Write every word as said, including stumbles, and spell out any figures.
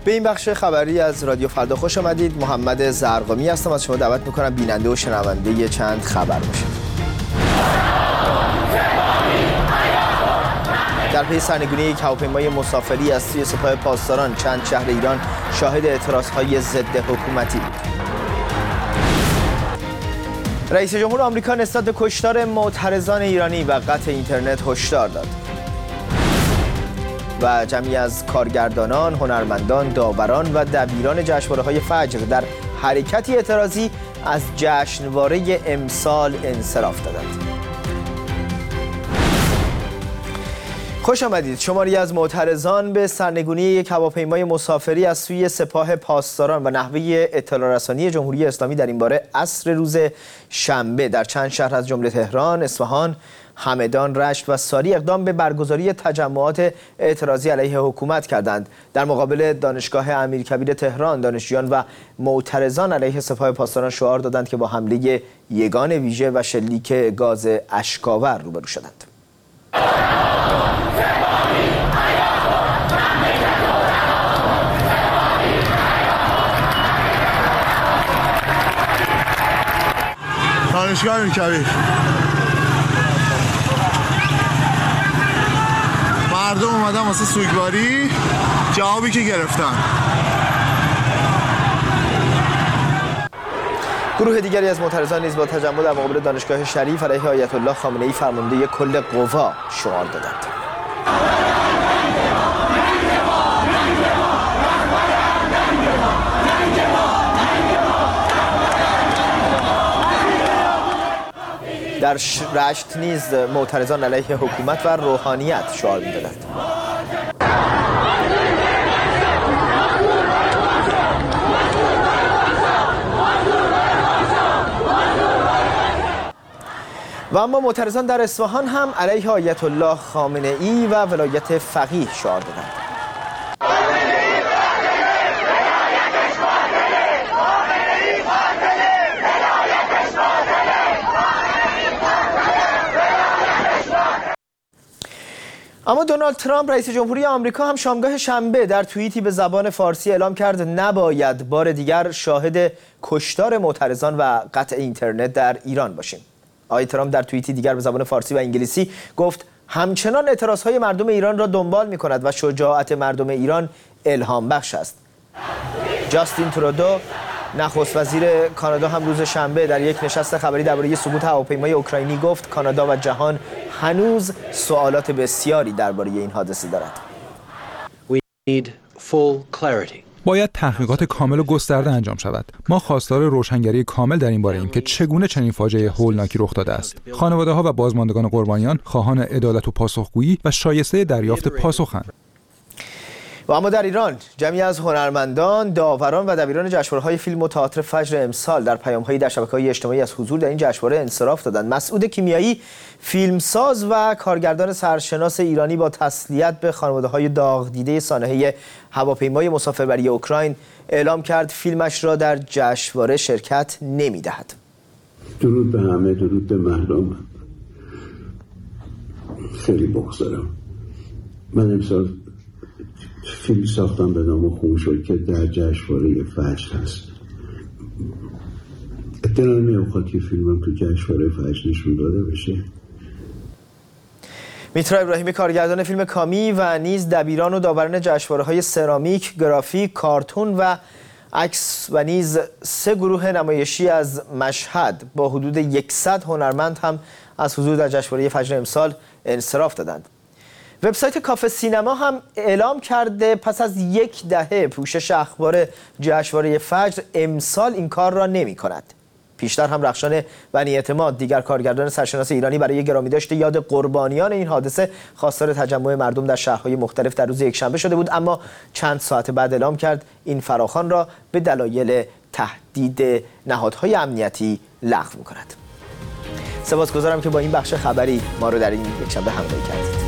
به این بخش خبری از رادیو فردا خوش آمدید. محمد زرقامی هستم. از شما دعوت میکنم بیننده و شنونده چند خبر باشید. در پی سرنگونی یک هواپیمای مسافری از سوی سپاه پاسداران چند شهر ایران شاهد اعتراضهای ضد حکومتی بود. رئیس جمهور آمریکا نسبت به کشتار معترضان ایرانی و قطع اینترنت هشدار داد. و جمعی از کارگردانان، هنرمندان، داوران و دبیران جشنواره‌های فجر در حرکتی اعتراضی از جشنواره امسال انصراف دادند. خوش آمدید. شماری از معترضان به سرنگونی یک هواپیمای مسافری از سوی سپاه پاسداران و نحوه اطلاع رسانی جمهوری اسلامی در این باره عصر روز شنبه در چند شهر از جمله تهران، اصفهان، همدان، رشت و ساری اقدام به برگزاری تجمعات اعتراضی علیه حکومت کردند. در مقابل دانشگاه امیرکبیر تهران، دانشجویان و معترضان علیه سپاه پاسداران شعار دادند که با حمله یگان ویژه و شلیک گاز اشک‌آور روبرو شدند. دانشگاه امیرکبیر مردم اومدن واسه سوگواری، جوابی که گرفتن. گروه دیگری از معترضان نیز با تجمع در مقابل دانشگاه شریف علیه آیت الله خامنه‌ای فرمانده کل قوا شعار دادند. در رشت نیز معترضان علیه حکومت و روحانیت شعار می‌دادند. و اما معترضان در اصفهان هم علیه آیت الله خامنه‌ای و ولایت فقیه شعار دادند. اما دونالد ترامپ رئیس جمهوری آمریکا هم شامگاه شنبه در توییتی به زبان فارسی اعلام کرد نباید بار دیگر شاهد کشتار معترضان و قطع اینترنت در ایران باشیم. آقای ترامپ در توییتی دیگر به زبان فارسی و انگلیسی گفت همچنان اعتراضهای مردم ایران را دنبال می‌کند و شجاعت مردم ایران الهام بخش است. جاستین ترودو نخست وزیر کانادا هم روز شنبه در یک نشست خبری درباره سقوط هواپیمای اوکراینی گفت کانادا و جهان هنوز سوالات بسیاری درباره این حادثه دارد. We need full clarity. باید تحقیقات کامل و گسترده انجام شود. ما خواستار روشنگری کامل در این باره ایم که چگونه چنین فاجعه هولناکی رخ داده است. خانواده‌ها و بازماندگان قربانیان خواهان عدالت و پاسخگویی و شایسته دریافت پاسخند. و اما در ایران جمعی از هنرمندان، داوران و دبیران جشنواره‌های فیلم و تئاتر فجر امسال در پیام‌هایی در شبکه‌های اجتماعی از حضور در این جشنواره انصراف دادند. مسعود کیمیایی، فیلمساز و کارگردان سرشناس ایرانی، با تسلیت به خانواده‌های داغ دیده سانحه هواپیمای مسافربری اوکراین اعلام کرد فیلمش را در جشنواره شرکت نمی‌دهد. درود به همه، درود به مردم. خیلی بگذارم. من امسال فیلم ساختم به نام خونشد که در جشنواره فجر هست. دلم می‌خواد که فیلمم تو جشنواره فجر نشون داده بشه. میترا ابراهیمی، کارگردان فیلم کامی و نیز دبیران و داوران جشنواره‌های سرامیک، گرافیک، کارتون و عکس و نیز سه گروه نمایشی از مشهد با حدود صد هنرمند هم از حضور در جشنواره فجر امسال انصراف دادند. وبسایت کافه سینما هم اعلام کرده پس از یک دهه پوشش اخبار جشنواره فجر امسال این کار را نمی کند. پیشتر هم رخشان بنی اعتماد، دیگر کارگردان سرشناس ایرانی، برای گرامیداشت یاد قربانیان این حادثه خواستار تجمع مردم در شهرهای مختلف در روز یکشنبه شده بود، اما چند ساعت بعد اعلام کرد این فراخوان را به دلایل تهدید نهادهای امنیتی لغو می‌کند. سپاسگزارم که با این بخش خبری ما رو در این یکشنبه همراهی کردید.